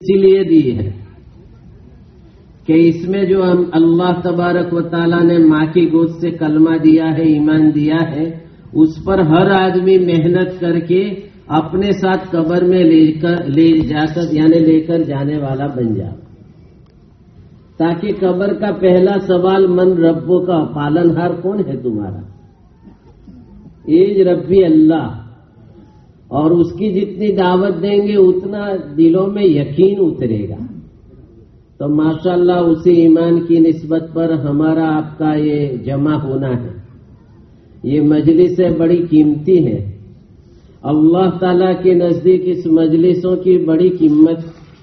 اسی لیے دی ہے کہ اس میں جو ہم اللہ تبارک و تعالیٰ نے ماں کی گود سے کلمہ دیا ہے، ایمان دیا ہے، اس پر ہر آدمی محنت کر کے اپنے ساتھ قبر میں لے کر جانے والا بن جائے، تاکہ قبر کا پہلا سوال من ربوں کا پالن ہار کون ہے تمہارا؟ ایج ربی اللہ، اور اس کی جتنی دعوت دیں گے اتنا دلوں میں یقین اترے گا۔ تو ماشاءاللہ اسی ایمان کی نسبت پر ہمارا آپ کا یہ جمع ہونا ہے، یہ مجلس بڑی قیمتی ہے۔ اللہ تعالیٰ کے نزدیک اس مجلسوں کی بڑی قیمت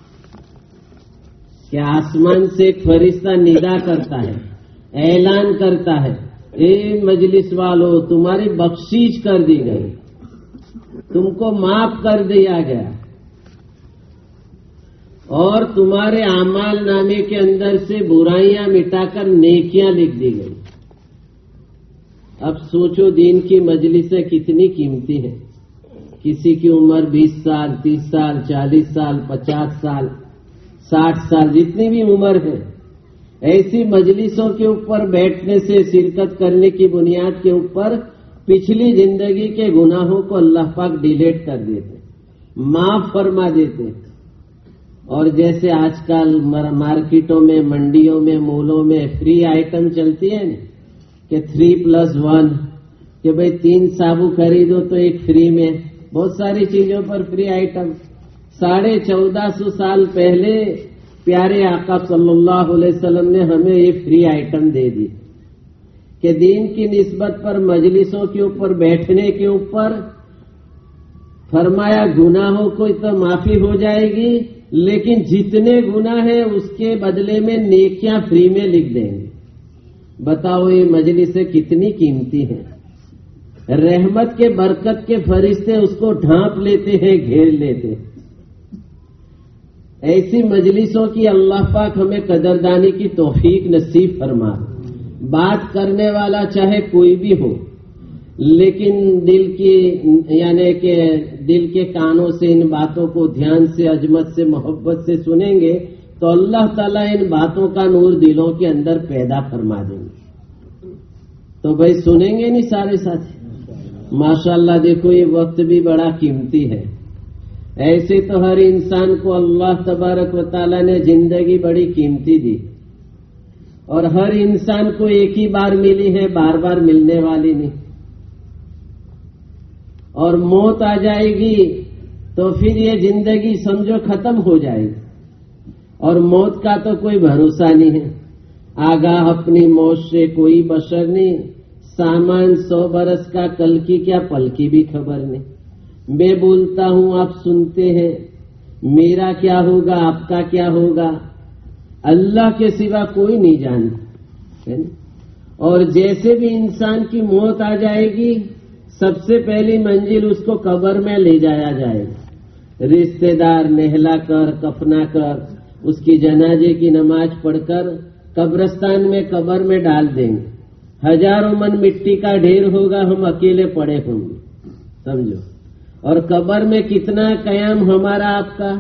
کہ آسمان سے ایک فرشتہ ندا کرتا ہے، اعلان کرتا ہے، اے مجلس والو تمہاری بخشش کر دی گئی، تم کو معاف کر دیا گیا، اور تمہارے اعمال نامے کے اندر سے برائیاں مٹا کر نیکیاں لکھ دی گئی۔ اب سوچو دین کی مجلسیں کتنی قیمتی ہیں۔ کسی کی عمر 20 سال 30 سال 40 سال 50 سال 60 سال جتنی بھی عمر ہے، ایسی مجلسوں کے اوپر بیٹھنے سے، شرکت کرنے کی بنیاد کے اوپر پچھلی زندگی کے گناہوں کو اللہ پاک ڈیلیٹ کر دیتے، معاف فرما دیتے۔ اور جیسے آج کل مارکیٹوں میں، منڈیوں میں، مولوں میں فری آئٹم چلتی ہے نا کہ 3+1، کہ بھئی 3 صابو خریدو تو ایک فری میں، بہت ساری چیزوں پر فری آئٹم۔ 1450 سال پہلے پیارے آقا صلی اللہ علیہ وسلم نے ہمیں یہ فری آئٹم دے دی کہ دین کی نسبت پر مجلسوں کے اوپر بیٹھنے کے اوپر فرمایا گناہوں کو تو معافی ہو جائے گی، لیکن جتنے گناہ ہیں اس کے بدلے میں نیکیاں فری میں لکھ دیں گے۔ بتاؤ یہ مجلسیں کتنی قیمتی ہیں۔ رحمت کے برکت کے فرشتے اس کو ڈھانپ لیتے ہیں، گھیر لیتے ہیں۔ ایسی مجلسوں کی اللہ پاک ہمیں قدردانی کی توفیق نصیب فرما۔ بات کرنے والا چاہے کوئی بھی ہو، لیکن دل کے کانوں سے ان باتوں کو دھیان سے، عظمت سے، محبت سے سنیں گے تو اللہ تعالیٰ ان باتوں کا نور دلوں کے اندر پیدا فرما دیں گے۔ تو بھائی سنیں گے نہیں سارے ساتھی؟ ماشاءاللہ دیکھو یہ وقت بھی بڑا قیمتی ہے۔ ایسے تو ہر انسان کو اللہ تبارک و تعالیٰ نے زندگی بڑی قیمتی دی، اور ہر انسان کو ایک ہی بار ملی ہے، بار بار ملنے والی نہیں۔ اور موت آ جائے گی تو پھر یہ زندگی سمجھو ختم ہو جائے گی، اور موت کا تو کوئی بھروسہ نہیں ہے۔ آگاہ اپنی موت سے کوئی بشر نہیں، سامان 100 برس کا، کل کی کیا پل کی بھی خبر نہیں۔ میں بولتا ہوں آپ سنتے ہیں، میرا کیا ہوگا آپ کا کیا ہوگا اللہ کے سوا کوئی نہیں جانتا۔ اور جیسے بھی انسان کی موت آ جائے گی، سب سے پہلی منزل اس کو قبر میں لے جایا جائے گا۔ رشتہ دار نہلا کر، کفنا کر، اس کی جنازے کی نماز پڑھ کر قبرستان میں، قبر میں ڈال دیں گے۔ ہزاروں من مٹی کا ڈھیر ہوگا، ہم اکیلے پڑے ہوں گے، سمجھو۔ اور قبر میں کتنا قیام ہمارا آپ کا؟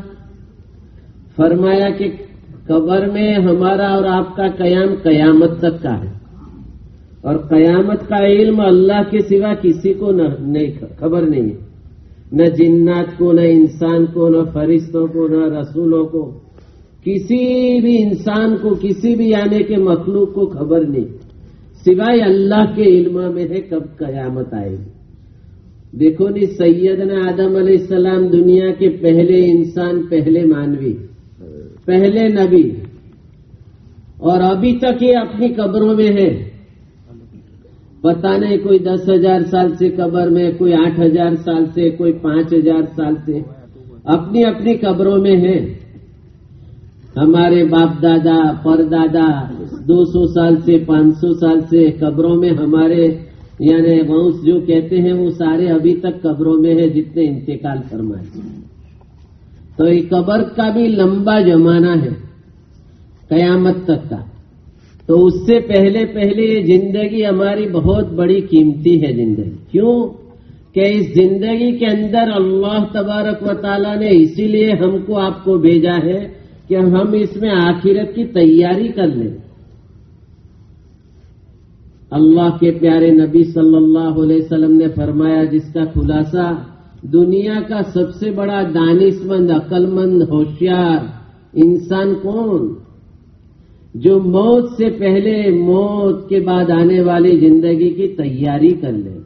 فرمایا کہ قبر میں ہمارا اور آپ کا قیام قیامت تک کا ہے، اور قیامت کا علم اللہ کے سوا کسی کو نہیں خبر نہیں ہے، نہ جنات کو، نہ انسان کو، نہ فرشتوں کو، نہ رسولوں کو، کسی بھی انسان کو، کسی بھی آنے کے مخلوق کو خبر نہیں، سوائے اللہ کے علم میں ہے کب قیامت آئے گی۔ دیکھو نہیں، سیدنا آدم علیہ السلام دنیا کے پہلے انسان، پہلے مانوی، پہلے نبی، اور ابھی تک یہ اپنی قبروں میں ہے۔ پتہ نہیں کوئی 10,000 سال سے قبر میں، کوئی 8,000 سال سے، کوئی 5,000 سال سے اپنی اپنی قبروں میں ہے۔ ہمارے باپ دادا، پردادا 200 سال سے، 500 سال سے قبروں میں، ہمارے یعنی وانس جو کہتے ہیں وہ سارے ابھی تک قبروں میں ہے، جتنے انتقال فرمائے۔ تو یہ قبر کا بھی لمبا زمانہ ہے قیامت تک کا۔ تو اس سے پہلے یہ زندگی ہماری بہت بڑی قیمتی ہے زندگی۔ کیوں کہ اس زندگی کے اندر اللہ تبارک و تعالیٰ نے اسی لیے ہم کو آپ کو بھیجا ہے کہ ہم اس میں آخرت کی تیاری کر لیں. اللہ کے پیارے نبی صلی اللہ علیہ وسلم نے فرمایا، جس کا خلاصہ دنیا کا سب سے بڑا دانش مند، عقل مند، ہوشیار انسان کون؟ جو موت سے پہلے، موت کے بعد آنے والی زندگی کی تیاری کر لے.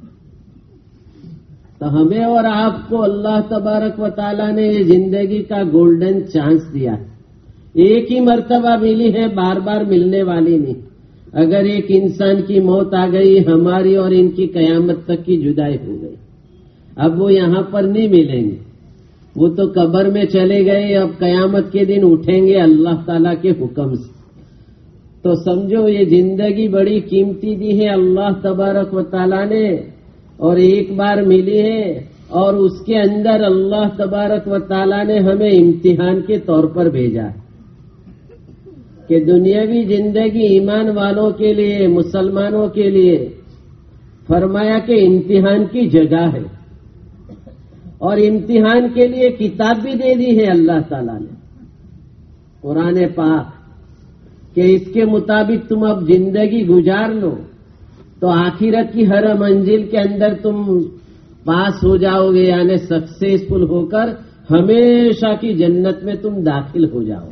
تو ہمیں اور آپ کو اللہ تبارک و تعالیٰ نے یہ زندگی کا گولڈن چانس دیا ہے. ایک ہی مرتبہ ملی ہے، بار بار ملنے والی نہیں. اگر ایک انسان کی موت آ گئی، ہماری اور ان کی قیامت تک کی جدائی ہو گئی. اب وہ یہاں پر نہیں ملیں گے، وہ تو قبر میں چلے گئے. اب قیامت کے دن اٹھیں گے اللہ تعالیٰ کے حکم سے. تو سمجھو یہ زندگی بڑی قیمتی دی ہے اللہ تبارک و تعالیٰ نے، اور ایک بار ملی ہے، اور اس کے اندر اللہ تبارک و تعالیٰ نے ہمیں امتحان کے طور پر بھیجا ہے کہ دنیاوی زندگی ایمان والوں کے لیے، مسلمانوں کے لیے فرمایا کہ امتحان کی جگہ ہے. اور امتحان کے لیے کتاب بھی دے دی ہے اللہ تعالیٰ نے، قرآن پاک، کہ اس کے مطابق تم اب زندگی گزار لو تو آخرت کی ہر منزل کے اندر تم پاس ہو جاؤ گے، یعنی سکسیسفل ہو کر ہمیشہ کی جنت میں تم داخل ہو جاؤ.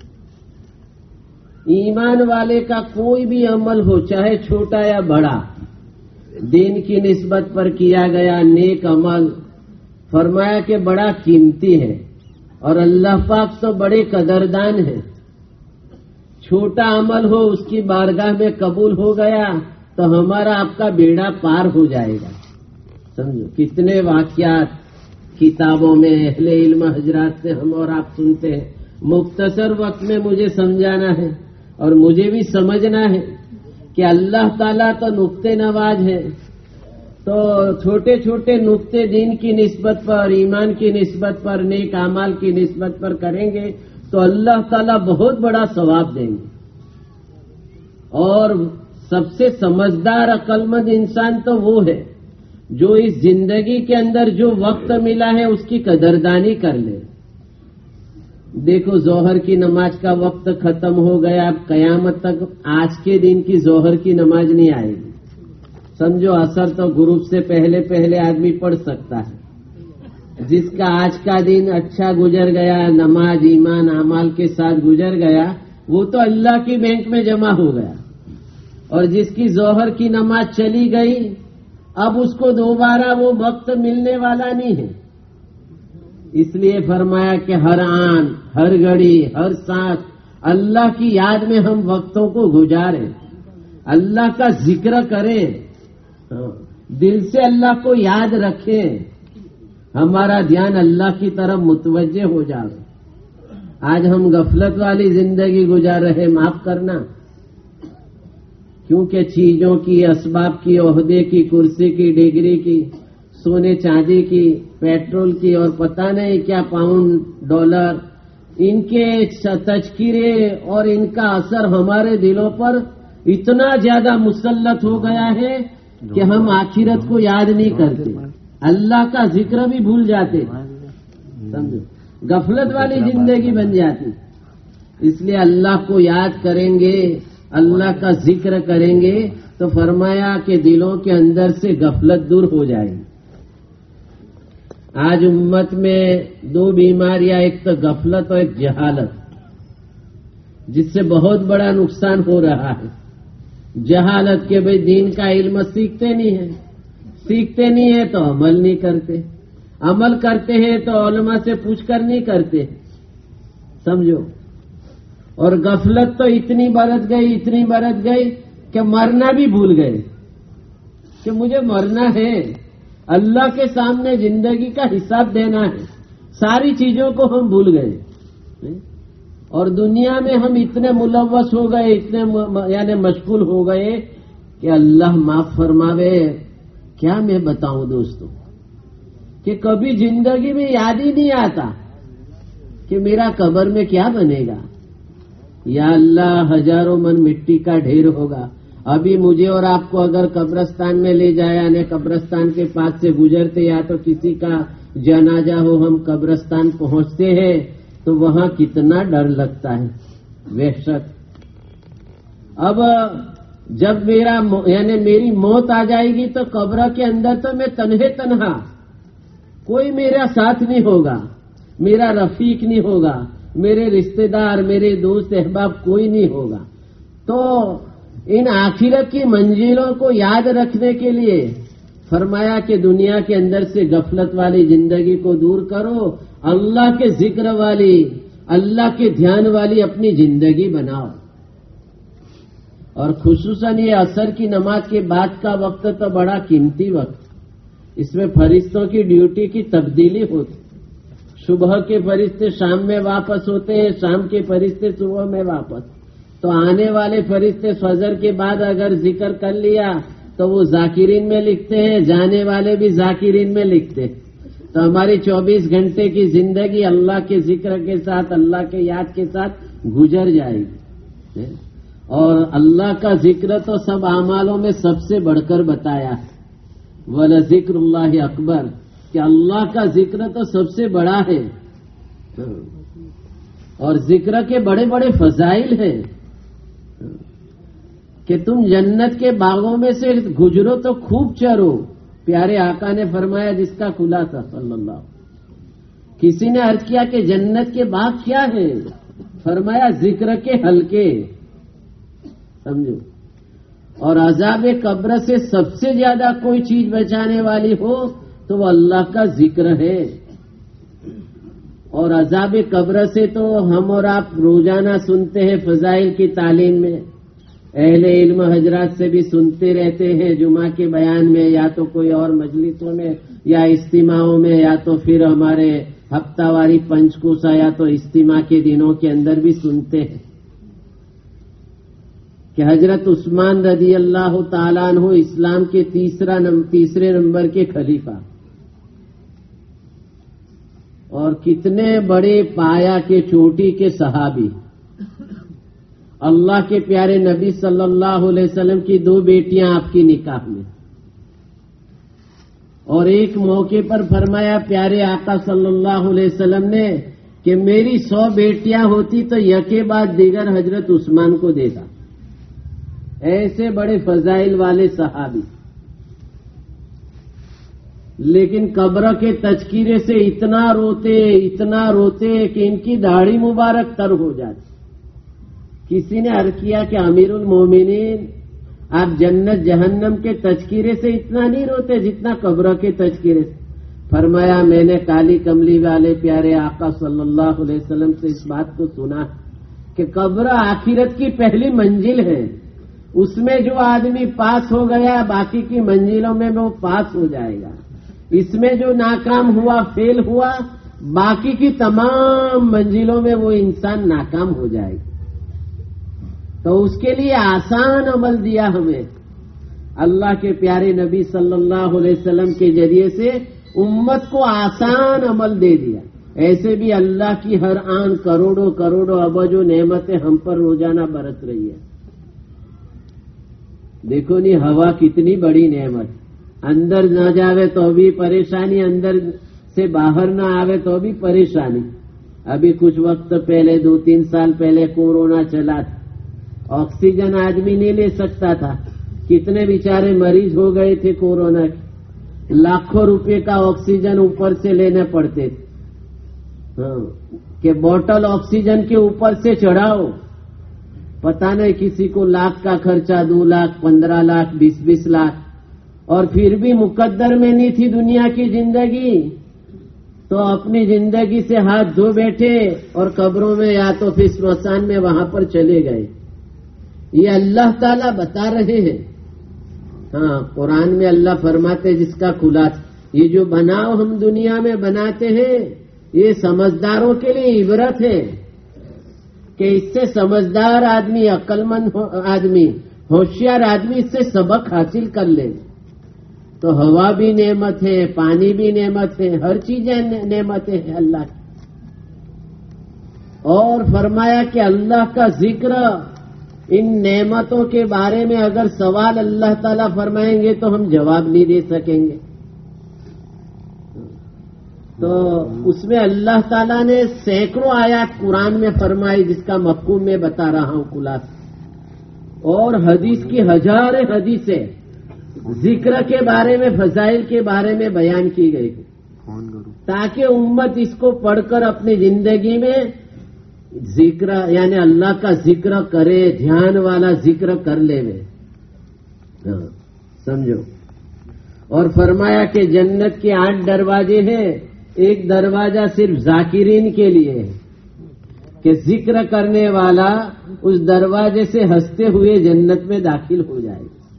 ایمان والے کا کوئی بھی عمل ہو، چاہے چھوٹا یا بڑا، دین کی نسبت پر کیا گیا نیک عمل فرمایا کہ بڑا قیمتی ہے، اور اللہ پاک تو بڑے قدردان ہیں. چھوٹا عمل ہو، اس کی بارگاہ میں قبول ہو گیا تو ہمارا آپ کا بیڑا پار ہو جائے گا. سمجھو کتنے واقعات کتابوں میں اہل علم حضرات سے ہم اور آپ سنتے ہیں. مختصر وقت میں مجھے سمجھانا ہے اور مجھے بھی سمجھنا ہے کہ اللہ تعالیٰ تو نقطے نواز ہے. تو چھوٹے چھوٹے نقطے دین کی نسبت پر، ایمان کی نسبت پر، نیک اعمال کی نسبت پر کریں گے تو اللہ تعالیٰ بہت بڑا ثواب دیں گے. اور سب سے سمجھدار عقل مند انسان تو وہ ہے جو اس زندگی کے اندر جو وقت ملا ہے اس کی قدردانی کر لے. دیکھو ظہر کی نماز کا وقت ختم ہو گیا، اب قیامت تک آج کے دن کی ظہر کی نماز نہیں آئے گی. سمجھو عصر تو غروب سے پہلے پہلے آدمی پڑھ سکتا ہے. جس کا آج کا دن اچھا گزر گیا، نماز ایمان اعمال کے ساتھ گزر گیا، وہ تو اللہ کی بینک میں جمع ہو گیا. اور جس کی ظہر کی نماز چلی گئی، اب اس کو دوبارہ وہ وقت ملنے والا نہیں ہے. اس لیے فرمایا کہ ہر آن، ہر گھڑی، ہر سانس اللہ کی یاد میں ہم وقتوں کو گزاریں، اللہ کا ذکر کریں، دل سے اللہ کو یاد رکھیں، ہمارا دھیان اللہ کی طرف متوجہ ہو جائے. آج ہم غفلت والی زندگی گزار رہے، معاف کرنا، کیونکہ چیزوں کی، اسباب کی، عہدے کی، کرسی کی، ڈگری کی، سونے چاندی کی، پیٹرول کی، اور پتہ نہیں کیا پاؤنڈ ڈالر، ان کے تذکرے اور ان کا اثر ہمارے دلوں پر اتنا زیادہ مسلط ہو گیا ہے کہ ہم آخرت کو یاد نہیں کرتے، اللہ کا ذکر بھی بھول جاتے. سمجھو غفلت والی زندگی بن جاتی. اس لیے اللہ کو یاد کریں گے، اللہ کا ذکر کریں گے تو فرمایا کہ دلوں کے اندر سے غفلت دور ہو جائے گی. آج امت میں دو بیماریاں، ایک تو غفلت اور ایک جہالت، جس سے بہت بڑا نقصان ہو رہا ہے. جہالت کے بھئی دین کا علم سیکھتے نہیں ہیں تو عمل نہیں کرتے، عمل کرتے ہیں تو علماء سے پوچھ کر نہیں کرتے. سمجھو. اور غفلت تو اتنی برت گئی کہ مرنا بھی بھول گئے کہ مجھے مرنا ہے، اللہ کے سامنے زندگی کا حساب دینا ہے. ساری چیزوں کو ہم بھول گئے، اور دنیا میں ہم اتنے ملوث ہو گئے، اتنے یعنی مشغول ہو گئے کہ اللہ معاف فرماوے. کیا میں بتاؤں دوستوں کہ کبھی زندگی میں یاد ہی نہیں آتا کہ میرا قبر میں کیا بنے گا. یا اللہ، ہزاروں من مٹی کا ڈھیر ہوگا، ابھی مجھے اور آپ کو اگر قبرستان میں لے جایا یعنی قبرستان کے پاس سے گزرتے یا تو کسی کا جنازہ ہو ہم قبرستان پہنچتے ہیں تو وہاں کتنا ڈر لگتا ہے، وحشت۔ اب جب یعنی میری موت آ جائے گی تو قبر کے اندر تو میں تنہا، کوئی میرا ساتھ نہیں ہوگا، میرا رفیق نہیں ہوگا، میرے رشتہ دار، میرے دوست احباب کوئی نہیں ہوگا۔ تو ان آخرت کی منزلوں کو یاد رکھنے کے لیے فرمایا کہ دنیا کے اندر سے غفلت والی زندگی کو دور کرو، اللہ کے ذکر والی، اللہ کے دھیان والی اپنی زندگی بناؤ۔ اور خصوصاً یہ عصر کی نماز کے بعد کا وقت تو بڑا قیمتی وقت، اس میں فرشتوں کی ڈیوٹی کی تبدیلی ہوتی، صبح کے فرشتے شام میں واپس ہوتے ہیں، شام کے فرشتے صبح میں واپس، تو آنے والے فرشتے فجر کے بعد اگر ذکر کر لیا تو وہ ذاکرین میں لکھتے ہیں، جانے والے بھی ذاکرین میں لکھتے ہیں۔ تو ہماری 24 گھنٹے کی زندگی اللہ کے ذکر کے ساتھ، اللہ کے یاد کے ساتھ گزر جائے گی۔ اور اللہ کا ذکر تو سب اعمالوں میں سب سے بڑھ کر بتایا ہے، وَلَذِكْرُ اللَّهِ اکبر، کہ اللہ کا ذکر تو سب سے بڑا ہے۔ اور ذکر کے بڑے بڑے فضائل ہیں کہ تم جنت کے باغوں میں سے گزرو تو خوب چرو، پیارے آقا نے فرمایا جس کا خلاصہ صلی اللہ۔ کسی نے عرض کیا کہ جنت کے باغ کیا ہیں؟ فرمایا ذکر کے حلقے، سمجھو۔ اور عذاب قبر سے سب سے زیادہ کوئی چیز بچانے والی ہو تو وہ اللہ کا ذکر ہے۔ اور عذاب قبر سے تو ہم اور آپ روزانہ سنتے ہیں فضائل کی تعلیم میں، اہل علم حضرات سے بھی سنتے رہتے ہیں، جمعہ کے بیان میں یا تو کوئی اور مجلسوں میں یا اجتماعوں میں یا تو پھر ہمارے ہفتہ واری پنچکوسا یا تو اجتماع کے دنوں کے اندر بھی سنتے ہیں کہ حضرت عثمان رضی اللہ تعالیٰ عنہ اسلام کے تیسرے نمبر کے خلیفہ، اور کتنے بڑے پایا کے چوٹی کے صحابی، اللہ کے پیارے نبی صلی اللہ علیہ وسلم کی 2 بیٹیاں آپ کی نکاح میں، اور ایک موقع پر فرمایا پیارے آقا صلی اللہ علیہ وسلم نے کہ میری 100 بیٹیاں ہوتی تو یکے بعد دیگر حضرت عثمان کو دیتا۔ ایسے بڑے فضائل والے صحابی، لیکن قبر کے تذکرے سے اتنا روتے کہ ان کی داڑھی مبارک تر ہو جاتی۔ کسی نے عرض کیا کہ امیر المومنین آپ جنت جہنم کے تذکرے سے اتنا نہیں روتے جتنا قبر کے تذکرے سے؟ فرمایا میں نے کالی کملی والے پیارے آقا صلی اللہ علیہ وسلم سے اس بات کو سنا کہ قبر آخرت کی پہلی منزل ہے، اس میں جو آدمی پاس ہو گیا باقی کی منزلوں میں وہ پاس ہو جائے گا، اس میں جو ناکام ہوا، فیل ہوا، باقی کی تمام منزلوں میں وہ انسان ناکام ہو جائے گا۔ تو اس کے لیے آسان عمل دیا ہمیں اللہ کے پیارے نبی صلی اللہ علیہ وسلم کے ذریعے سے، امت کو آسان عمل دے دیا۔ ایسے بھی اللہ کی ہر آن کروڑوں ابجو نعمتیں ہم پر روزانہ برس رہی ہے۔ دیکھو نہیں ہوا کتنی بڑی نعمت، اندر نہ جاوے تو بھی پریشانی، اندر سے باہر نہ آوے تو بھی پریشانی۔ ابھی کچھ وقت پہلے 2-3 سال پہلے کورونا چلا تھا، آکسیجن آدمی نہیں لے سکتا تھا، کتنے بیچارے مریض ہو گئے تھے کورونا کے، لاکھوں روپے کا آکسیجن اوپر سے لینے پڑتے تھے، کہ بوٹل آکسیجن کے اوپر سے چڑھاؤ، پتہ نہیں کسی کو لاکھ کا خرچہ، 2 لاکھ 15 لاکھ 20 لاکھ، اور پھر بھی مقدر میں نہیں تھی دنیا کی زندگی، تو اپنی زندگی سے ہاتھ دھو بیٹھے اور قبروں میں یا تو پھر سمسان میں وہاں پر چلے گئے۔ یہ اللہ تعالیٰ بتا رہے ہیں، قرآن میں اللہ فرماتے جس کا خلاصہ، یہ جو بناؤ ہم دنیا میں بناتے ہیں یہ سمجھداروں کے لیے عبرت ہے کہ اس سے سمجھدار آدمی، عقل مند آدمی، ہوشیار آدمی اس سے سبق حاصل کر لے۔ تو ہوا بھی نعمت ہے، پانی بھی نعمت ہے، ہر چیز نعمتیں ہیں اللہ کی۔ اور فرمایا کہ اللہ کا ذکر ان نعمتوں کے بارے میں اگر سوال اللہ تعالیٰ فرمائیں گے تو ہم جواب نہیں دے سکیں گے. تو اس میں اللہ تعالیٰ نے سینکڑوں آیات قرآن میں فرمائی جس کا مفہوم میں بتا رہا ہوں خلاصہ، اور حدیث کی ہزاریں حدیثیں ذکر کے بارے میں، فضائل کے بارے میں بیان کی گئی تاکہ امت اس کو پڑھ کر اپنی زندگی میں ذکر یعنی اللہ کا ذکر کرے، دھیان والا ذکر کر لے. سمجھو. اور فرمایا کہ جنت کے 8 دروازے ہیں، ایک دروازہ صرف ذاکرین کے لیے ہے کہ ذکر کرنے والا اس دروازے سے ہنستے ہوئے جنت میں داخل ہو جائے.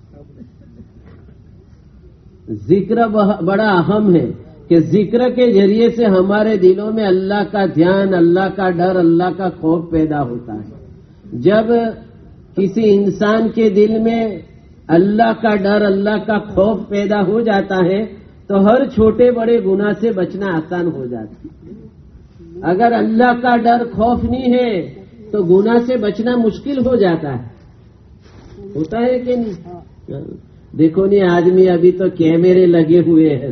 ذکر بڑا اہم ہے کہ ذکر کے ذریعے سے ہمارے دلوں میں اللہ کا دھیان، اللہ کا ڈر، اللہ کا خوف پیدا ہوتا ہے. جب کسی انسان کے دل میں اللہ کا ڈر، اللہ کا خوف پیدا ہو جاتا ہے تو ہر چھوٹے بڑے گناہ سے بچنا آسان ہو جاتا ہے. اگر اللہ کا ڈر، خوف نہیں ہے تو گناہ سے بچنا مشکل ہو جاتا ہے. ہوتا ہے کہ نہیں؟ دیکھو نہیں، آدمی ابھی تو کیمرے لگے ہوئے ہیں.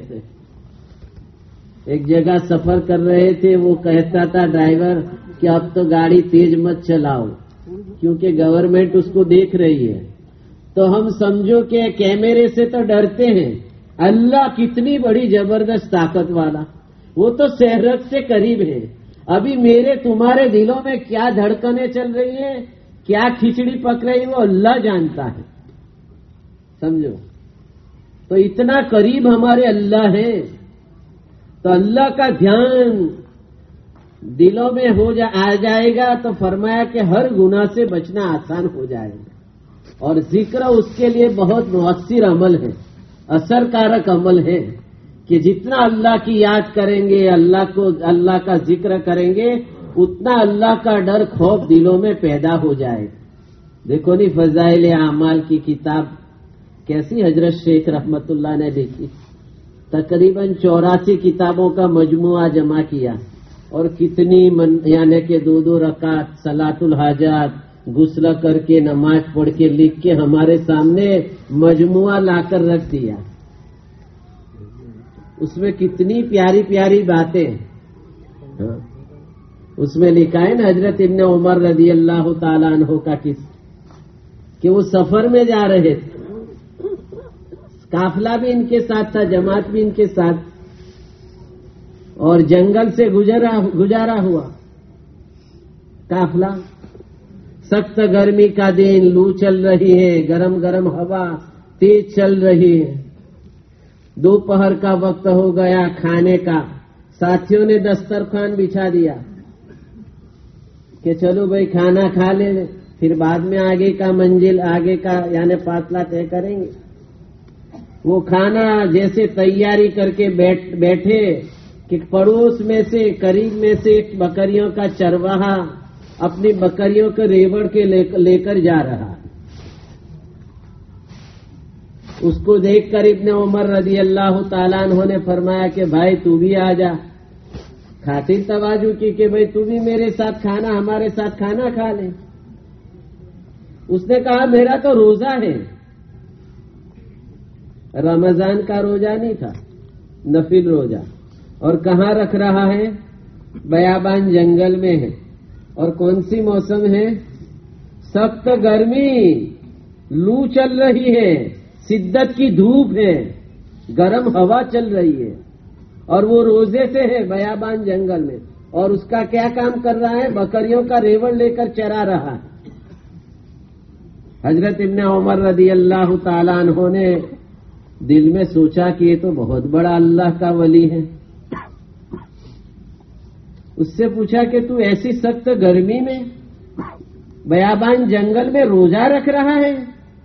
ایک جگہ سفر کر رہے تھے، وہ کہتا تھا ڈرائیور کہ اب تو گاڑی تیز مت چلاؤ کیونکہ گورنمنٹ اس کو دیکھ رہی ہے. تو ہم سمجھو کہ کیمرے سے تو ڈرتے ہیں، اللہ کتنی بڑی زبردست طاقت والا، وہ تو شہرت سے قریب ہے. ابھی میرے تمہارے دلوں میں کیا دھڑکنیں چل رہی ہیں، کیا کھچڑی پک رہی، وہ اللہ جانتا ہے. سمجھو. تو اتنا قریب ہمارے اللہ ہے. تو اللہ کا دھیان دلوں میں آ جائے گا تو فرمایا کہ ہر گناہ سے بچنا آسان ہو جائے گا. اور ذکر اس کے لیے بہت مؤثر عمل ہے، اثر کارک عمل ہے کہ جتنا اللہ کی یاد کریں گے، اللہ کا ذکر کریں گے، اتنا اللہ کا ڈر، خوف دلوں میں پیدا ہو جائے گا. دیکھو نہیں، فضائل اعمال کی کتاب کیسی حضرت شیخ رحمت اللہ نے لکھی. تقریباً 84 کتابوں کا مجموعہ جمع کیا اور کتنی یعنی کہ 2 رکعت صلاۃ الحاجات غسل کر کے نماز پڑھ کے لکھ کے ہمارے سامنے مجموعہ لا کر رکھ دیا. اس میں کتنی پیاری پیاری باتیں. اس میں لکھا ہے نا حضرت ابن عمر رضی اللہ تعالیٰ عنہ کا کہ وہ سفر میں جا رہے تھے، قافلہ بھی ان کے ساتھ تھا، جماعت بھی ان کے ساتھ، اور جنگل سے گزارا ہوا قافلہ. سخت گرمی کا دن، لو چل رہی ہے، گرم گرم ہوا تیز چل رہی ہے. دوپہر کا وقت ہو گیا کھانے کا. ساتھیوں نے دسترخوان بچھا دیا کہ چلو بھائی کھانا کھا لیں، پھر بعد میں آگے کا منزل، آگے کا یعنی فاصلہ طے کریں گے. وہ کھانا جیسے تیاری کر کے بیٹھے کہ پڑوس میں سے، قریب میں سے ایک بکریوں کا چرواہا اپنی بکریوں کو ریوڑ کے لے کر جا رہا. اس کو دیکھ کر ابن عمر رضی اللہ تعالیٰ عنہ نے فرمایا کہ بھائی تو بھی آ جا. خاطر تواضع کی کہ بھائی تو بھی میرے ساتھ کھانا، ہمارے ساتھ کھانا کھا لے. اس نے کہا میرا تو روزہ ہے. رمضان کا روزہ نہیں تھا، نفل روزہ. اور کہاں رکھ رہا ہے؟ بیابان جنگل میں ہے. اور کون سی موسم ہے؟ سخت گرمی، لو چل رہی ہے، شدت کی دھوپ ہے، گرم ہوا چل رہی ہے، اور وہ روزے سے ہے بیابان جنگل میں. اور اس کا کیا کام کر رہا ہے؟ بکریوں کا ریوڑ لے کر چرا رہا ہے. حضرت ابن عمر رضی اللہ تعالیٰ عنہ نے دل میں سوچا کہ یہ تو بہت بڑا اللہ کا ولی ہے. اس سے پوچھا کہ تو ایسی سخت گرمی میں بیابان جنگل میں روزہ رکھ رہا ہے؟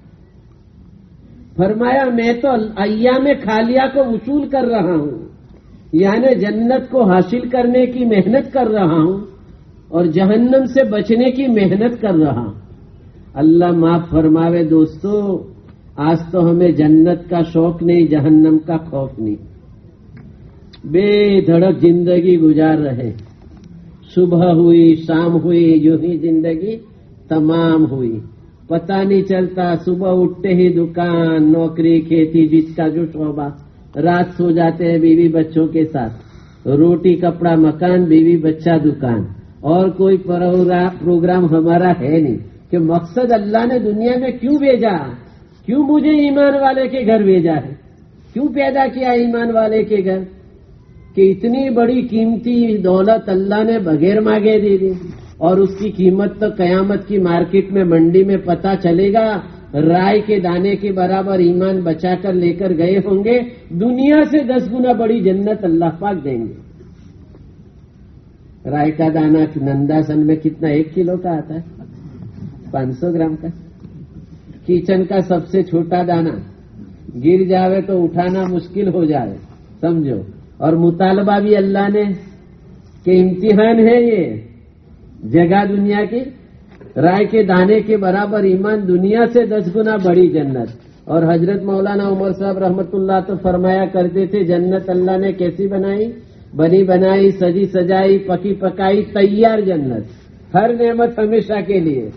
فرمایا میں تو ایام خالیہ کو وصول کر رہا ہوں، یعنی جنت کو حاصل کرنے کی محنت کر رہا ہوں اور جہنم سے بچنے کی محنت کر رہا ہوں. اللہ معاف فرماوے دوستو، آج تو ہمیں جنت کا شوق نہیں، جہنم کا خوف نہیں. بے دھڑک زندگی گزار رہے. صبح ہوئی، شام ہوئی، یوں ہی زندگی تمام ہوئی. पता नहीं चलता, सुबह उठते ही दुकान, नौकरी, खेती, जिसका जो शोभा, रात सो जाते हैं बीवी बच्चों के साथ, रोटी कपड़ा मकान, बीवी बच्चा दुकान, और कोई प्रोग्राम हमारा है नहीं कि मकसद अल्लाह ने दुनिया में क्यों भेजा, क्यों मुझे ईमान वाले के घर भेजा है, क्यों पैदा किया ईमान वाले के घर, कि इतनी बड़ी कीमती दौलत अल्लाह ने बगैर मांगे दे दी, और उसकी कीमत तो कयामत की मार्केट में मंडी में पता चलेगा, राय के दाने के बराबर ईमान बचाकर लेकर गए होंगे, दुनिया से 10 गुना बड़ी जन्नत अल्लाह पाक देंगे। राय का दाना नंदासन में कितना, 1 किलो का आता है, 500 ग्राम का। किचन का सबसे छोटा दाना गिर जावे तो उठाना मुश्किल हो जाए, समझो। और मुतालबा भी अल्लाह ने के इम्तिहान है ये, जगह दुनिया की, राय के दाने के बराबर ईमान, दुनिया से 10 गुना बड़ी जन्नत। और हजरत मौलाना उमर साहब रहमतुल्लाह तो फरमाया करते थे, जन्नत अल्लाह ने कैसी बनाई, बनी बनाई, सजी सजाई, पकी पकाई, तैयार जन्नत, हर नेमत हमेशा के लिए,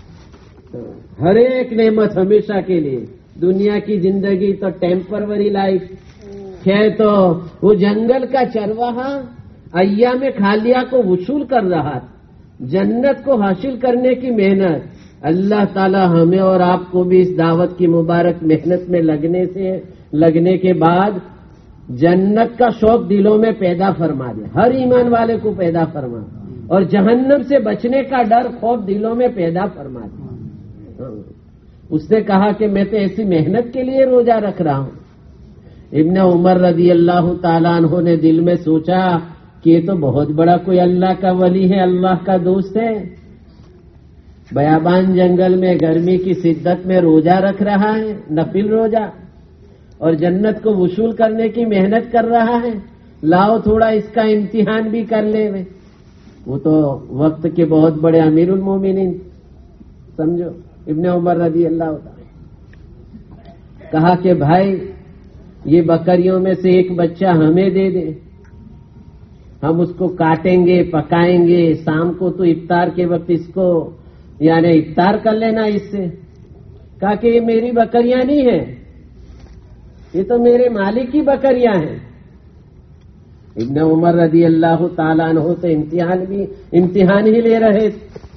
हर एक नेमत हमेशा के लिए। दुनिया की जिंदगी तो टेम्परवरी लाइफ है, तो वो जंगल का चरवाहा अय्याम खालिया को वसूल कर रहा, जन्नत को हासिल करने की मेहनत। अल्लाह ताला हमें और आपको भी इस दावत की मुबारक मेहनत में लगने के बाद जन्नत का शौक दिलों में पैदा फरमा दे, हर ईमान वाले को पैदा फरमा, और जहन्नम से बचने का डर खौफ दिलों में पैदा फरमा दे। उसने कहा कि मैं तो ऐसी मेहनत के लिए रोजा रख रहा हूं। इब्न उमर रजी अल्लाह ताला अन्हु ने दिल में सोचा कि ये तो बहुत बड़ा कोई अल्लाह का वली है, अल्लाह का दोस्त है, बयाबान जंगल में गर्मी की शिद्दत में रोजा रख रहा है, नफिल रोजा, और जन्नत को वसूल करने की मेहनत कर रहा है, लाओ थोड़ा इसका इम्तिहान भी कर ले। वो तो वक्त के बहुत बड़े अमीरुल मोमिनीन, समझो, इब्न उमर रजी अल्लाह ताला। कहा कि भाई ये बकरियों में से एक बच्चा हमें दे दे, हम उसको काटेंगे, पकाएंगे, शाम को तो इफ्तार के वक्त इसको यानी इफ्तार कर लेना इससे। कहा कि ये मेरी बकरियां नहीं है, ये तो मेरे मालिक की बकरियां हैं। इब्न उमर रजी अल्लाह ताला अन्हु तो इम्तिहान ही ले रहे।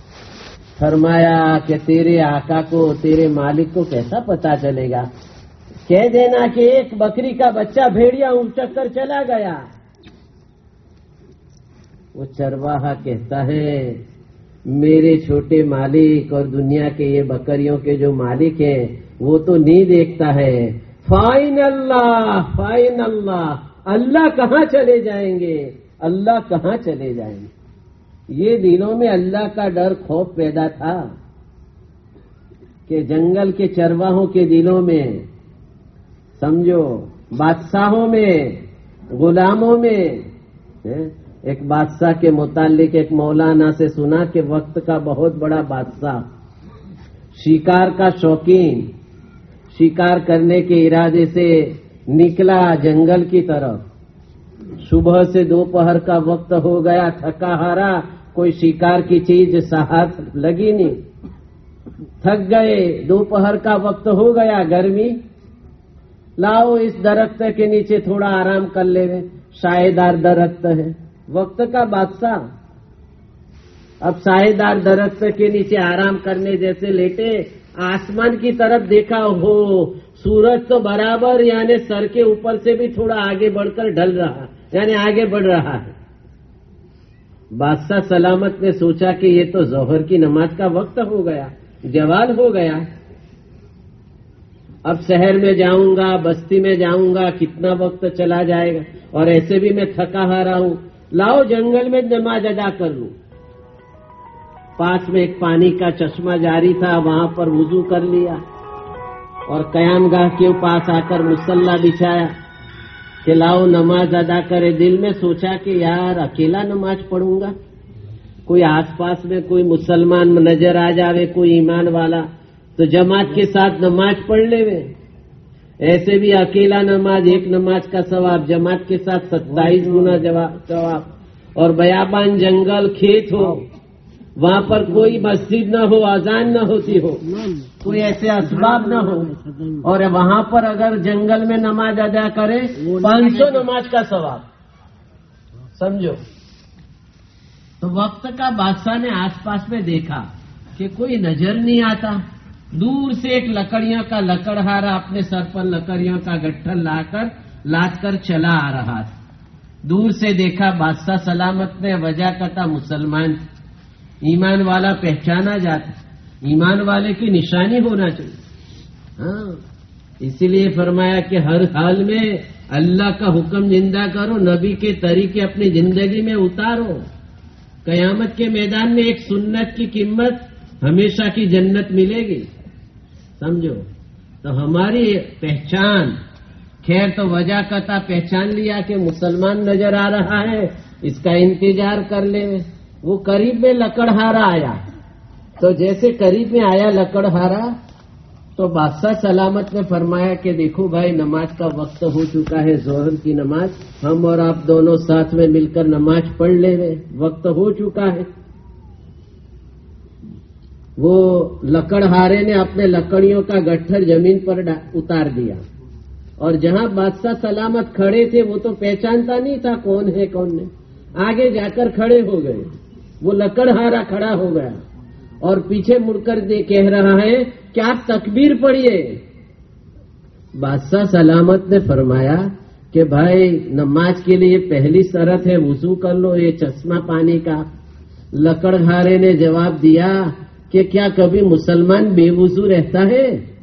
फरमाया कि तेरे आका को, तेरे मालिक को कैसा पता चलेगा, कह देना कि एक बकरी का बच्चा भेड़िया उचक कर चला गया। वो चरवाहा कहता है, मेरे छोटे मालिक और दुनिया के ये बकरियों के जो मालिक हैं वो तो नहीं देखता है। फाइन अल्लाह, अल्लाह कहाँ चले जाएंगे, अल्लाह कहाँ चले जाएंगे। ये दिलों में अल्लाह का डर खौफ पैदा था कि जंगल के चरवाहों के दिलों में, समझो, बादशाहों में, गुलामों में। एक बादशाह के मुतालिक एक मौलाना से सुना कि वक्त का बहुत बड़ा बादशाह, शिकार का शौकीन, शिकार करने के इरादे से निकला जंगल की तरफ। सुबह से दोपहर का वक्त हो गया, थका हारा, कोई शिकार की चीज साहस लगी नहीं, थक गए, दोपहर का वक्त हो गया, गर्मी, लाओ इस दरख्त के नीचे थोड़ा आराम कर ले, सायेदार दरख्त है, वक्त का बादशाह। अब सायेदार दरख्त के नीचे आराम करने जैसे लेटे, आसमान की तरफ देखा, हो सूरज तो बराबर यानी सर के ऊपर से भी थोड़ा आगे बढ़कर ढल रहा, यानी आगे बढ़ रहा है। बादशाह सलामत ने सोचा कि ये तो जोहर की नमाज का वक्त हो गया, जवाल हो गया, अब शहर में जाऊंगा, बस्ती में जाऊंगा, कितना वक्त चला जाएगा, और ऐसे भी मैं थका हारा हूं, लाओ जंगल में नमाज अदा कर लूं। पास में एक पानी का चश्मा जारी था, वहां पर वुजू कर लिया और कयामगाह के पास आकर मुसल्ला बिछाया कि लाओ नमाज अदा करे। दिल में सोचा कि यार अकेला नमाज पढ़ूंगा, कोई आसपास में कोई मुसलमान नजर आ जावे, कोई ईमान वाला, तो जमात के साथ नमाज पढ़ लेवे। ऐसे भी अकेला नमाज, एक नमाज का सवाब, जमात के साथ 27 गुना सवाब। और बयाबान जंगल, खेत हो, وہاں پر کوئی مسجد نہ ہو، اذان نہ ہوتی ہو، کوئی ایسے اسباب نہ ہو، اور وہاں پر اگر جنگل میں نماز ادا کرے 500 نماز کا ثواب. سمجھو. تو وقت کا بادشاہ نے آس پاس میں دیکھا کہ کوئی نظر نہیں آتا. دور سے ایک لکڑیوں کا لکڑہارا اپنے سر پر لکڑیوں کا گٹھر لاد کر چلا آ رہا تھا. دور سے دیکھا بادشاہ سلامت نے وجہ کتا مسلمان، ایمان والا پہچانا جاتا، ایمان والے کی نشانی ہونا چاہیے. ہاں، اسی لیے فرمایا کہ ہر حال میں اللہ کا حکم زندہ کرو، نبی کے طریقے اپنی زندگی میں اتارو. قیامت کے میدان میں ایک سنت کی قیمت ہمیشہ کی جنت ملے گی. سمجھو. تو ہماری پہچان، خیر تو وجہ کتا پہچان لیا کہ مسلمان نظر آ رہا ہے، اس کا انتظار کر لے. وہ قریب میں لکڑہارا آیا، تو جیسے قریب میں آیا لکڑہارا تو بادشاہ سلامت نے فرمایا کہ دیکھو بھائی، نماز کا وقت ہو چکا ہے، ظہر کی نماز، ہم اور آپ دونوں ساتھ میں مل کر نماز پڑھ لے رہے، وقت ہو چکا ہے. وہ لکڑہارے نے اپنے لکڑیوں کا گٹھر زمین پر اتار دیا، اور جہاں بادشاہ سلامت کھڑے تھے وہ تو پہچانتا نہیں تھا کون ہے کون نہیں. آگے جا کر کھڑے ہو گئے. وہ لکڑہارا کھڑا ہو گیا اور پیچھے مڑ کر کہہ رہا ہے کہ آپ تکبیر پڑھیے. بادشاہ سلامت نے فرمایا کہ بھائی، نماز کے لیے پہلی شرط ہے وضو کر لو، یہ چشمہ پانی کا. لکڑہارے نے جواب دیا کہ کیا کبھی مسلمان بے وضو رہتا ہے؟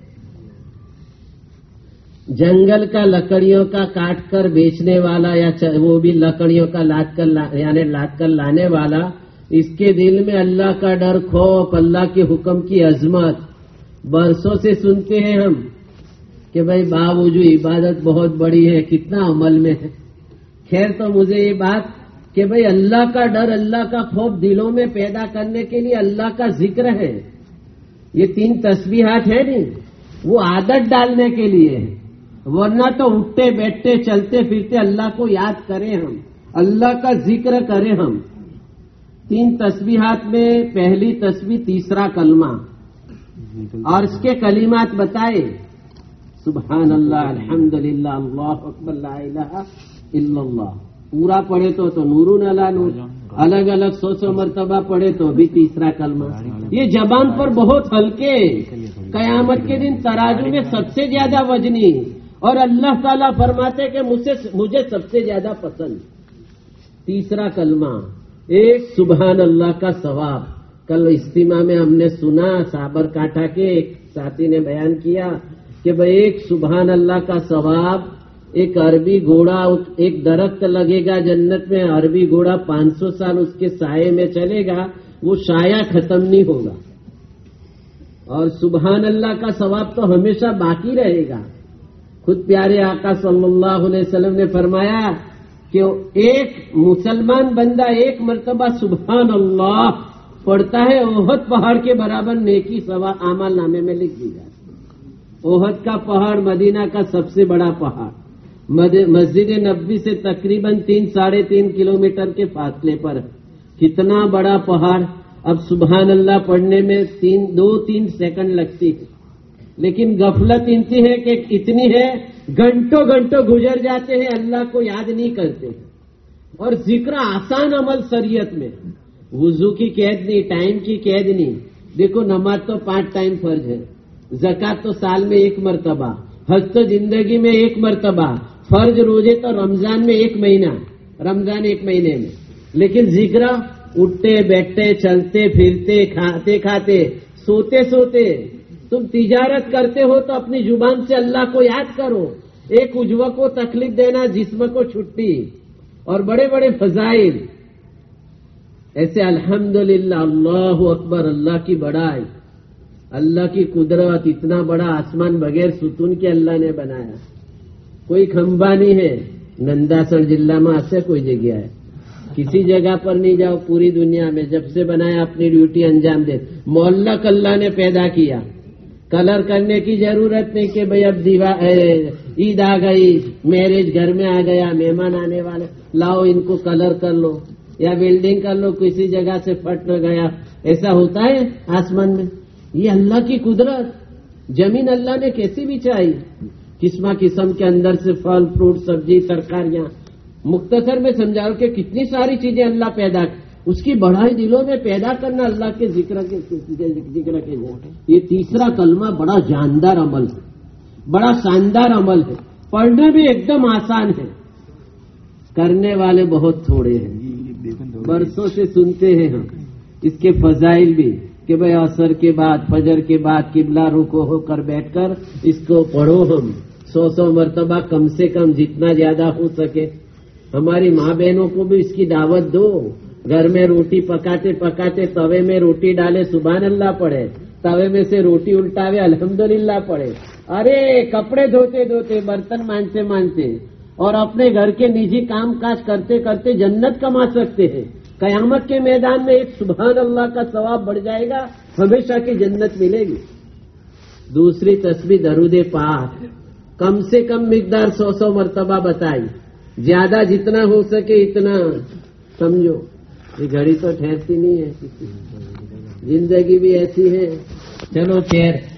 جنگل کا لکڑیوں کا کاٹ کر بیچنے والا یا وہ بھی لکڑیوں کا لاد کر لانے والا، اس کے دل میں اللہ کا ڈر، خوف، اللہ کے حکم کی عظمت برسوں سے سنتے ہیں ہم کہ بھائی باوجود عبادت بہت بڑی ہے، کتنا عمل میں ہے. خیر تو مجھے یہ بات کہ بھائی اللہ کا ڈر، اللہ کا خوف دلوں میں پیدا کرنے کے لیے اللہ کا ذکر ہے. یہ 3 تسبیحات ہے نہیں، وہ عادت ڈالنے کے لیے ہے. ورنہ تو اٹھتے بیٹھتے چلتے پھرتے اللہ کو یاد کریں ہم، اللہ کا ذکر کریں ہم. 3 تسبیحات میں پہلی تسبیح تیسرا کلمہ، اور اس کے کلمات بتائے: سبحان اللہ، الحمدللہ، اللہ اکبر، لا الہ الا اللہ. پورا پڑھے تو نورun علی نور، الگ الگ 100 مرتبہ پڑھے تو بھی تیسرا کلمہ. یہ زبان پر بہت ہلکے، قیامت کے دن ترازو میں سب سے زیادہ وزنی، اور اللہ تعالیٰ فرماتے کہ مجھے سب سے زیادہ پسند. تیسرا کلمہ، ایک سبحان اللہ کا ثواب. کل اجتماع میں ہم نے سنا، صابر کاٹھا کے ایک ساتھی نے بیان کیا کہ بھائی ایک سبحان اللہ کا ثواب، ایک عربی گھوڑا، ایک درخت لگے گا جنت میں، عربی گھوڑا 500 سال اس کے سائے میں چلے گا، وہ سایہ ختم نہیں ہوگا. اور سبحان اللہ کا ثواب تو ہمیشہ باقی رہے گا. خود پیارے آقا صلی اللہ علیہ وسلم نے فرمایا کہ ایک مسلمان بندہ ایک مرتبہ سبحان اللہ پڑھتا ہے، احد پہاڑ کے برابر نیکی ثواب اعمال نامے میں لکھ دی جاتی. احد کا پہاڑ مدینہ کا سب سے بڑا پہاڑ، مسجد نبوی سے تقریباً 3-3.5 کلومیٹر کے فاصلے پر. کتنا بڑا پہاڑ. اب سبحان اللہ پڑھنے میں 2-3 سیکنڈ لگتی ہے، لیکن غفلت اتنی ہے گھنٹوں گزر جاتے ہیں، اللہ کو یاد نہیں کرتے. اور ذکر آسان عمل شریعت میں، وضو کی قید نہیں، ٹائم کی قید نہیں. دیکھو نماز تو 5 ٹائم فرض ہے، زکوٰۃ تو سال میں 1 مرتبہ، حج تو زندگی میں 1 مرتبہ، فرض روزے تو رمضان میں 1 مہینہ، رمضان 1 مہینے میں. لیکن ذکر اٹھتے بیٹھتے چلتے پھرتے کھاتے کھاتے سوتے تم تجارت کرتے ہو تو اپنی زبان سے اللہ کو یاد کرو. ایک عضو کو تکلیف دینا، جسم کو چھٹی، اور بڑے بڑے فضائل ایسے الحمدللہ، اللہ اکبر، اللہ کی بڑائی، اللہ کی قدرت. اتنا بڑا آسمان بغیر ستون کے اللہ نے بنایا، کوئی کھمبا نہیں ہے. ننداسر ضلع میں ایسے کوئی جگہ ہے، کسی جگہ پر نہیں جاؤ پوری دنیا میں، جب سے بنایا اپنی ڈیوٹی انجام دے. معلق اللہ نے پیدا کیا، کلر کرنے کی ضرورت نہیں کہ بھئی اب عید آ گئی، میرج گھر میں آ گیا، مہمان آنے والے، لاؤ ان کو کلر کر لو یا ویلڈنگ کر لو، کسی جگہ سے پھٹ نہ گیا ایسا ہوتا ہے آسمان میں؟ یہ اللہ کی قدرت. زمین اللہ نے کیسی بچھائی، قسم قسم کے اندر سے پھل فروٹ سبزی ترکاریاں. مختصر میں سمجھاؤ کہ کتنی ساری چیزیں اللہ پیدا اس کی بڑائی دلوں میں پیدا کرنا اللہ کے ذکر کے. یہ تیسرا کلمہ بڑا جاندار عمل ہے، بڑا شاندار عمل ہے. پڑھنا بھی ایک دم آسان ہے، کرنے والے بہت تھوڑے ہیں. برسوں سے سنتے ہیں ہم اس کے فضائل بھی کہ بھئی عصر کے بعد فجر کے بعد قبلہ رکو ہو کر بیٹھ کر اس کو پڑھو. ہم 100 مرتبہ کم سے کم جتنا زیادہ ہو سکے. ہماری ماں بہنوں کو بھی اس کی دعوت دو. گھر میں روٹی پکاتے پکاتے توے میں روٹی ڈالے سبحان اللہ پڑھے، توے میں سے روٹی الٹاوے الحمدللہ پڑھے. ارے کپڑے دھوتے دھوتے برتن مانجتے مانجتے اور اپنے گھر کے نجی کام کاج کرتے کرتے جنت کما سکتے ہیں. قیامت کے میدان میں ایک سبحان اللہ کا ثواب بڑھ جائے گا، ہمیشہ کی جنت ملے گی. دوسری تسبیح درود پاک کم سے کم مقدار 100 مرتبہ بتائی، زیادہ جتنا ہو سکے اتنا. سمجھو یہ گھڑی تو ٹھہرتی نہیں ہے، زندگی بھی ایسی ہے. چلو خیر.